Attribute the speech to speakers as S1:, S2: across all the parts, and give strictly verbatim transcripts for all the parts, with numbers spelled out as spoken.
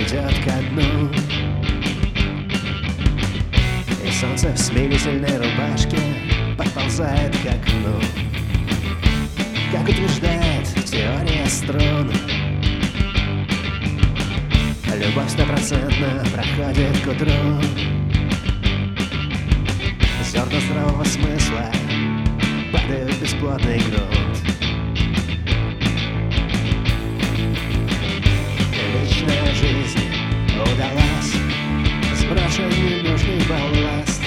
S1: идет ко дну, и солнце в смирительной рубашке подползает к окну. Как утверждает теория струн, любовь стопроцентно проходит к утру. Зерна здравого смысла падают в бесплодный грунт. Личная жизнь удалась, сброшен ненужный балласт.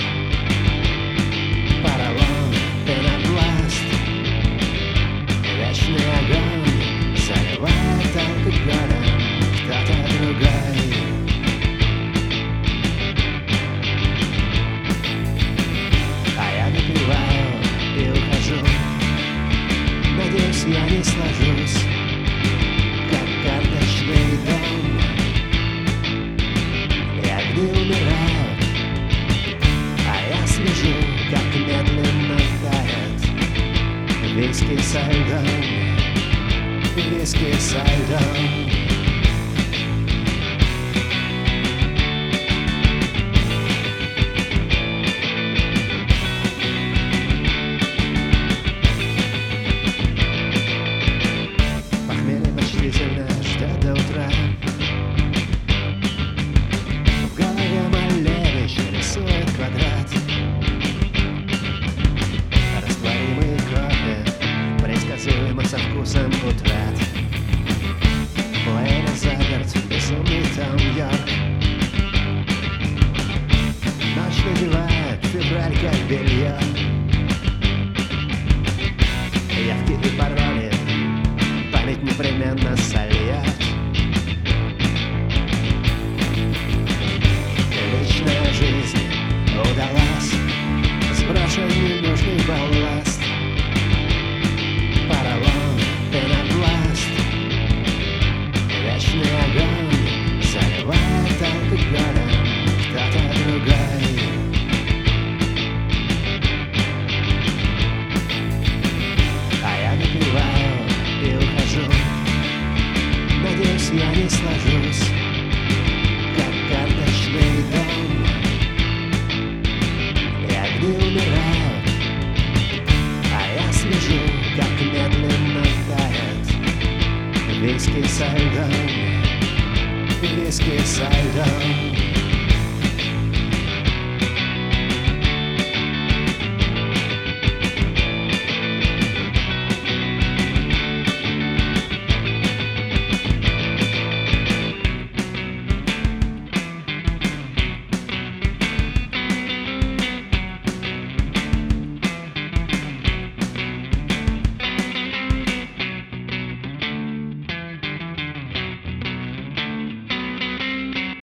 S1: Поролон, пенопласт, вечный огонь заливает алкоголем кто-то другой. А я напиваю и ухожу, надеюсь, я не сложусь, как карточный дом. И огни умирают, а я слежу, как медленно тает виски со льдом, виски со льдом. Ждет до утра. В голове Малевич рисует квадрат. Растворимый кофе, предсказуемо со вкусом утрат. Плеер заперт, безумный Том-Йорк. Ночь надевает февраль как белье. Явки и пароли память непременно сольет. Личная жизнь удалась, сброшен ненужный балласт. Поролон, пенопласт, вечный огонь заливает алкоголем кто-то другой. А я напиваю и ухожу, надеюсь, я не сложусь, как карточный дом. И огни умирают, а я слежу, как медленно тает виски со льдом, виски со льдом.